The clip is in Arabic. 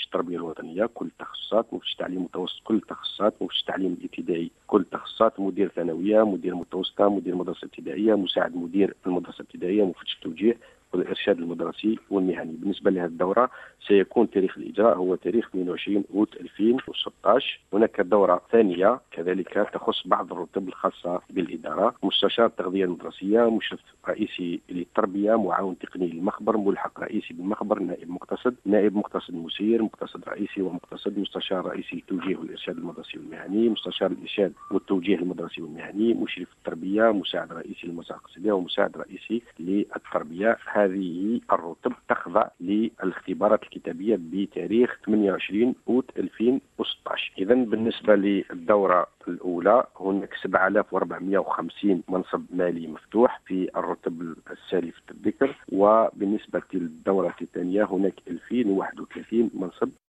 التربيه الوطنيه كل التخصصات، مفتش تعليم متوسط كل التخصصات، مفتش تعليم الابتدائي كل التخصصات، مدير ثانويه، مدير متوسطه، مدير مدرسه ابتدائيه، مساعد مدير المدرسه الابتدائيه، مفتش التوجيه والإرشاد المدرسي والمهني. بالنسبة لهذه الدورة سيكون تاريخ الإجراء هو تاريخ 22 أوت 2016. هناك دورة ثانية كذلك تخص بعض الرتب الخاصة بالإدارة: مستشار التغذية المدرسية، مشرف رئيسي للتربية، معاون تقني للمخبر، ملحق رئيسي بالمخبر، نائب مقتصد، نائب مقتصد مسير، مقتصد رئيسي ومقتصد، مستشار رئيسي للتوجيه والإرشاد المدرسي والمهني، مستشار الإرشاد والتوجيه المدرسي والمهني، مشرف التربية، مساعد رئيسي للمساعد القصدية، ومساعد رئيسي للتربية. هذه الرتب تخضع للاختبارات الكتابية بتاريخ 28 أوت 2016. إذا بالنسبة للدورة الأولى هناك 7450 منصب مالي مفتوح في الرتب السالفة الذكر، وبالنسبة للدورة الثانية هناك 2031 منصب